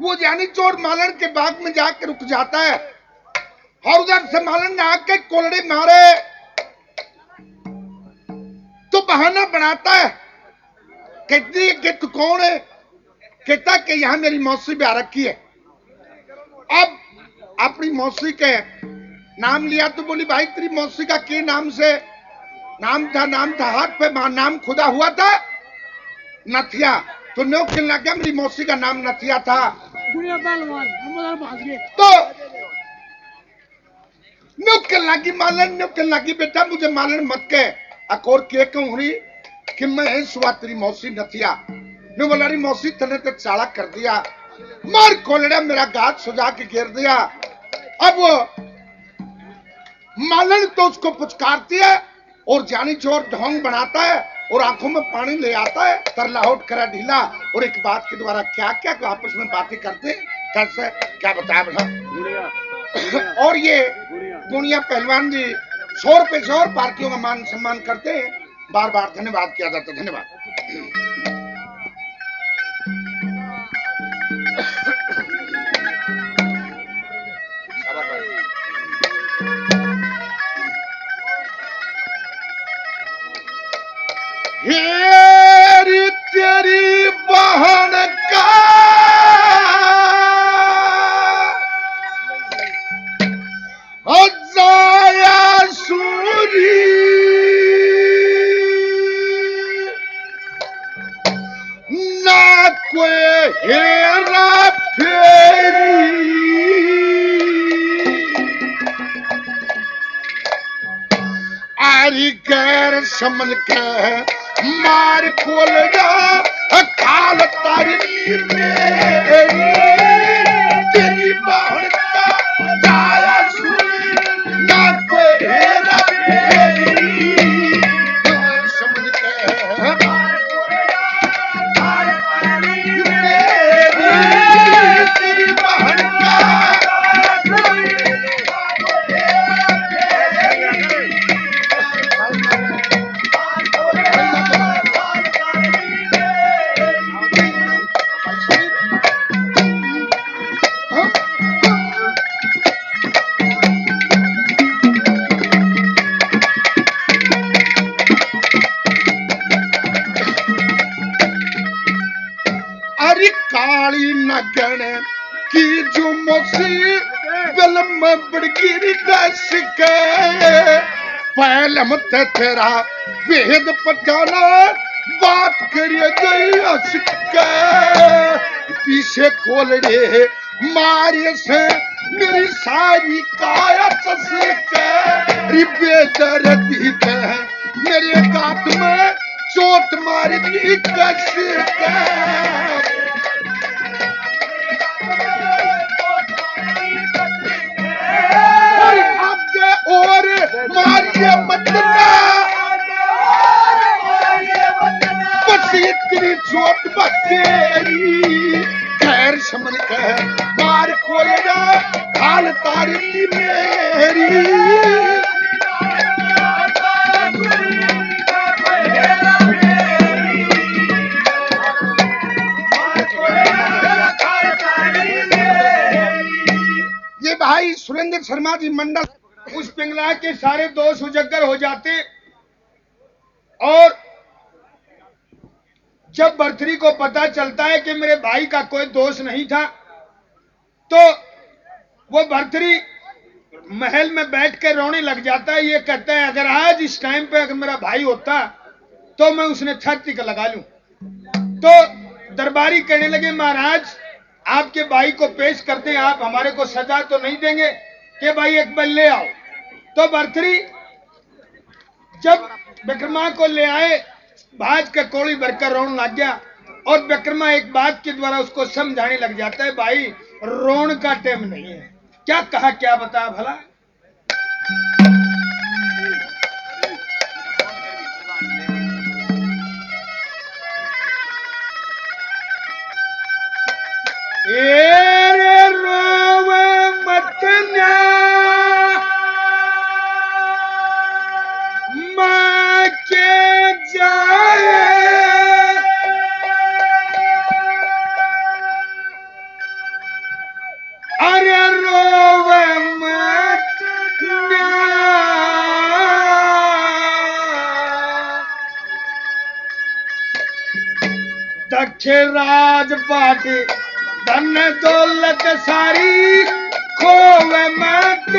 वो यानी चोर मालन के बाग में जाकर रुक जाता है और उधर से मालन ने आके कोलड़े मारे तो बहाना बनाता है। कहती है कि तू कौन है? कहता कि यहां मेरी मौसी ब्याह रखी है। अब अपनी मौसी के नाम लिया तो बोली भाई तेरी मौसी का के नाम से नाम था हाथ पे नाम खुदा हुआ था नथिया। तो नो कहने लगा मेरी मौसी का नाम नथिया था। तो नो कहने लगी मालन, नो कहने लगी बेटा मुझे मालन मत के अकोर के कहूं कि मैं सुबह तेरी मौसी नथिया। नो बोला रही मौसी तने तो चाला कर दिया, मार खोलड़ा मेरा गात सुझा के गिर दिया। अब वो मालन तो उसको पुचकारती है और जानी चोर ढोंग बनाता है और आंखों में पानी ले आता है। तरलाहट करा ढीला और एक बात के द्वारा क्या क्या आपस में बातें करते कैसे क्या बताया बेटा। और ये गुड़िया पहलवान जी 100 रुपए 100 पार्टियों का मान सम्मान करते हैं। बार बार धन्यवाद किया जाता है। धन्यवाद। हेरी तेरी बहन का अजाया सूरी ना कोई हेरा फेरी आरी गैर समझ के मार खोल जा खाल तारी मेरी तेरी बहन का जाया सुनी ना कोई हेरा फेरी समझ के मार खोल जा तेरी बहन का काली नगन की जो मौसी बिलम बड़गिरी दस के पहलम ते तेरा भेद पटाना बात करिए गई हंस के पीछे खोलड़े मारे से मेरी सारी काया चस के रिबे दर्दी के मेरे गात में चोट मार दी कस के और मारिए मतना बस इतनी चोट बसेरी खैर समझ कर मार खोलेगा हाल तारी मेरी। ये भाई सुरेंद्र शर्मा जी मंडल उस पिंगला के सारे दोष उजागर हो जाते और जब भर्तरी को पता चलता है कि मेरे भाई का कोई दोष नहीं था तो वो भर्तरी महल में बैठ कर रोने लग जाता है। ये कहता है अगर आज इस टाइम पे अगर मेरा भाई होता तो मैं उसने छाती का लगा लूं। तो दरबारी कहने लगे महाराज आपके भाई को पेश करते हैं, आप हमारे को सजा तो नहीं देंगे कि भाई एक बार ले आओ। तो भर्तरी जब विक्रमा को ले आए भाज का कोड़ी भरकर रोने लग गया और विक्रमा एक बात के द्वारा उसको समझाने लग जाता है भाई रोन का टाइम नहीं है। क्या कहा क्या बता भला। रे रोवे मत ना मां के जाए दक्षे राजपाट धन दौलत सारी खोवे मत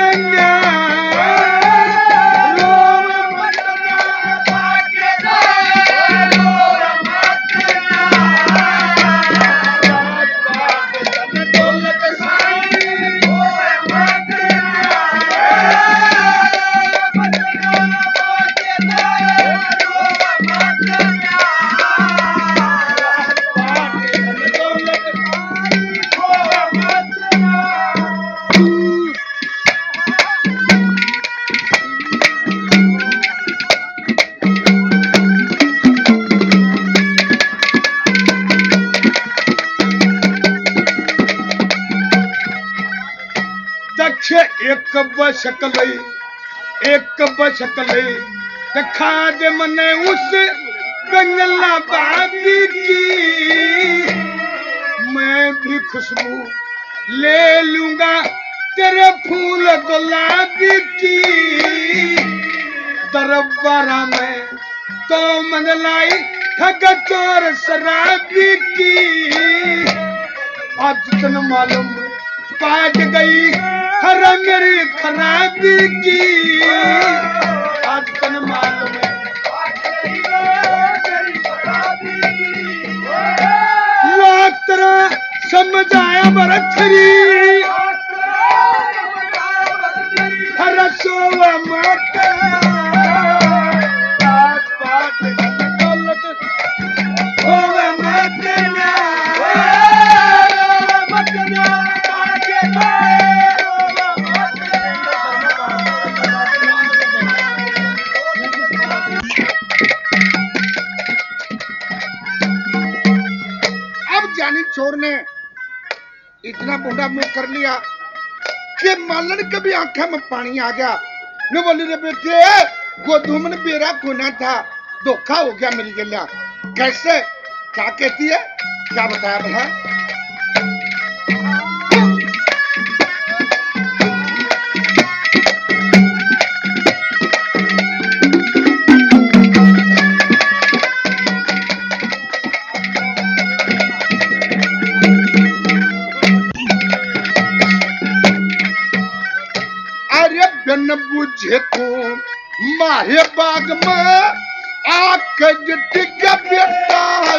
एक बशकले खाद मने उस कंगला बाबी की मैं भी खुशबू ले लूंगा तेरे फूल गुलाबी की दरबारा में तो मंगलाई ठग चोर शराबी की आज तन मालूम पाट गई हर मेरी खराबी की आज तन मालूम लाख तरह समझाया बरथरी हर सोवा मत होवे मत चोर ने इतना बुढ़ा मुंह कर लिया कि मालन के भी आंखें में पानी आ गया। मैं बोली रे बेटे गोधूमन बेरा गुना था, धोखा हो गया मेरी गलिया। कैसे? क्या कहती है? क्या बताया भला? न बुझे तो मारे बाग में आके टिक बेटा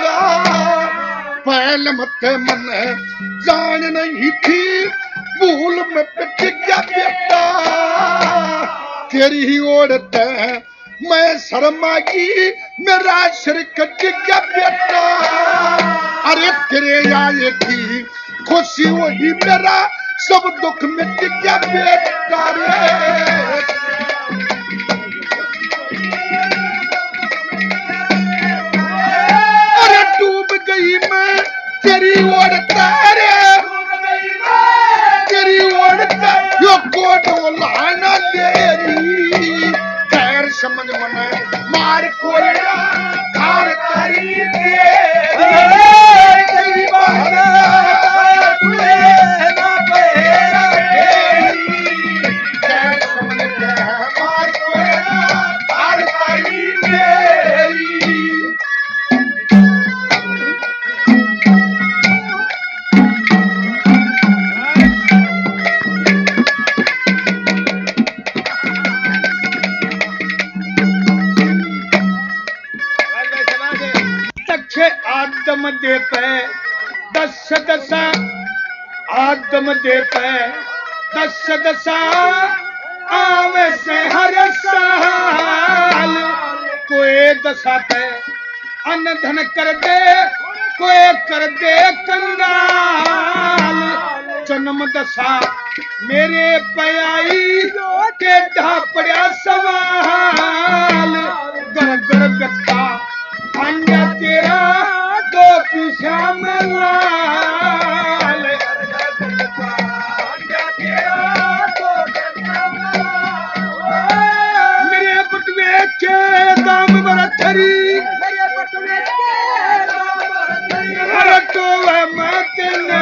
पहले मत मन जान नहीं थी भूल में टिक बेटा तेरी ही ओढ़ते मैं शर्मा की मेरा सिर टिक बेटा अरे तेरे आए की खुशी वही मेरा सब दुख मिट गया बेटा रे अरे डूब गई मैं तेरी ओर तारे तेरी ओर यो कोट लाना तेरी खैर समझ मने मार कोरिया धार तारी तेरी बात आदम दे पे दस दसा आदम दे पे दस दसा आवे से हर साल कोई दशा पे अन्न धन कर दे कोई कर दे कंगाल जन्म दशा मेरे पे आई टेढ़ा पड़ा सवाल गर गर व्यक्ता अंडा तेरा दो पीछा में लाल मेरे बटुए के दाम बरथरी हर तो मत ना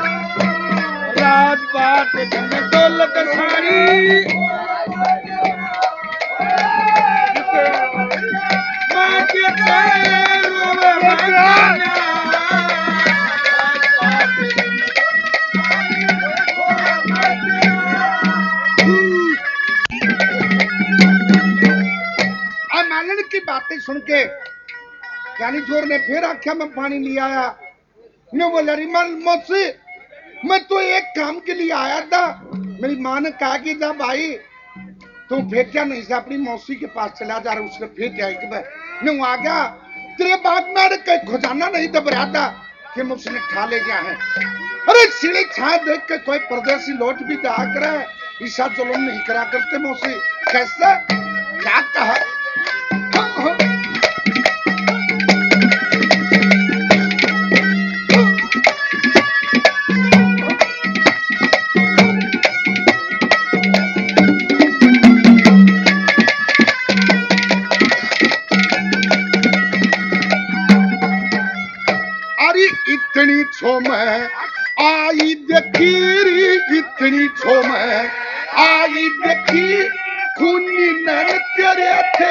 रात बात धन दौलत सारी माँ के कहानी सुन के ज्ञानी चोर ने फिर आख्या मैं पानी ले आया। मैं बोला री मौसी मैं तो एक काम के लिए आया था। मेरी माँ ने कहा कि जा भाई तू फेंका नहीं से अपनी मौसी के पास चला जा रहा, उसने फेंक आई कि मैं आ गया तेरे बाप में कहीं खजाना नहीं दब रहा था कि मैं उसने ठा ले गया है। अरे सीढ़ी छाया देख के कोई परदेसी लौट भी जा कर ईसा जुल्म नहीं करा करते मौसी। कैसे क्या कहा? इतनी छो में आई देखी री, इतनी छो में आई देखी खूनी नैन तेरे थे।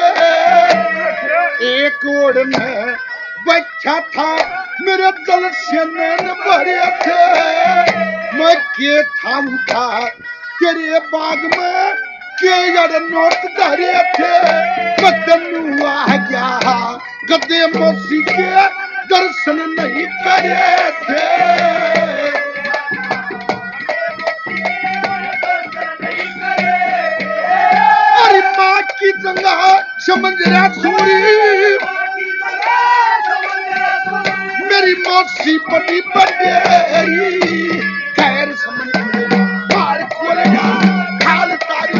एक ओर में बैठा था मेरे दिल से नैन भरे थे। मैं के था उठा तेरे बाग में के यार नोट धरे थे। कदम आ गया गद्दे मौसी के दर्शन नहीं करे थे। अरे माँ की जगह समझ रहा सूरी मेरी मौसी बड़ी बड़ी खैर समझ मार खोलेगा खाल तारी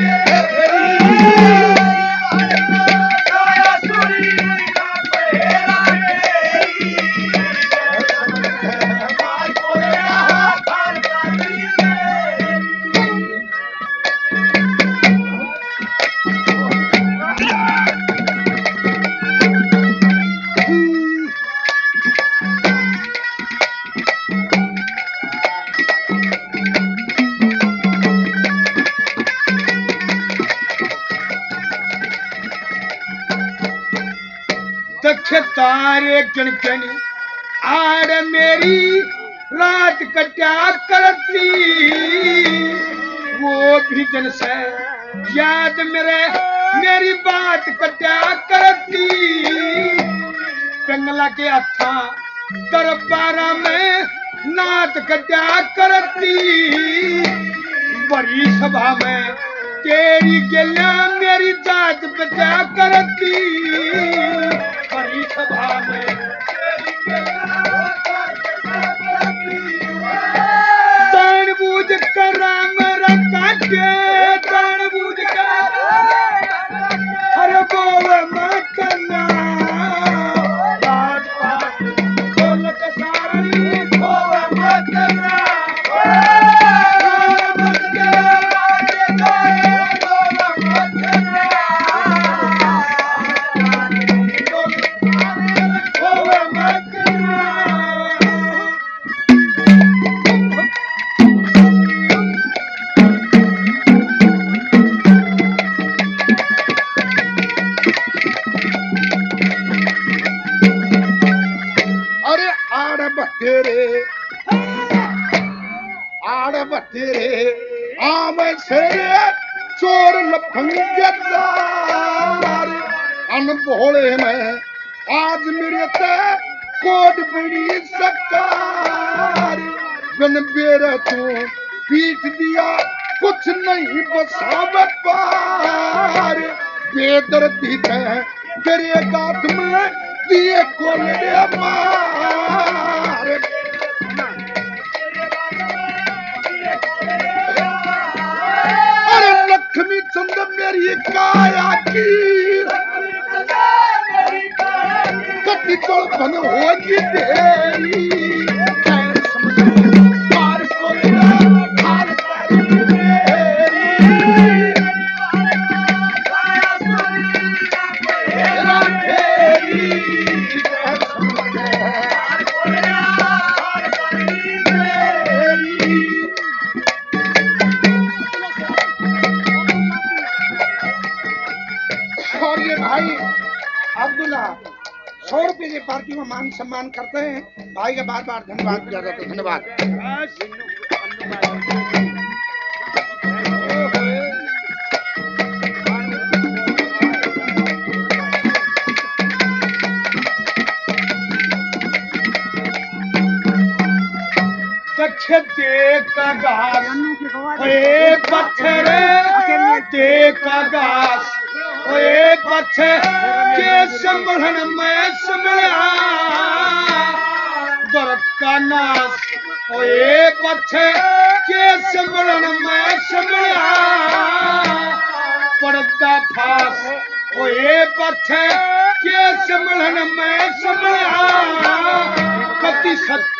तारे कणकनी आड़ मेरी रात कट्या करती। वो भी जन से याद मेरी बात कट्या करती। कंगला के अथा दरबारा में नात कट्या करती। बड़ी सभा में तेरी गलियां मेरी जात बचा करती। बड़ी सभा में दान बूझ कर राम काटे। दान बूझ कर हर बोल मत करना। दौलत सारी बोल मत करना। तेरे आम से चोर लफंगेदार अनभोले में आज मेरे ते कोट बड़ी सरकार। बिन बेरे तू पीट दिया कुछ नहीं बसाव पार। बेदर्दी तेरे गात में दिए कोले मार। लक्ष्मी चंद मेरी काया की कटी चोल बन होगी तेरी। मार अब्दुल्ला 100 रुपए की पार्टी में मान सम्मान करते हैं। भाई का बार बार धन्यवाद किया जाता है। धन्यवाद। पछे देखा घास ओए पत्थरे देखा घास ओए पछे के संभलन में संभला दर्द का नाश ओए पछे के संभलन में संभला पर्दा फास ओए पछे के संभलन में संभला कति सत्य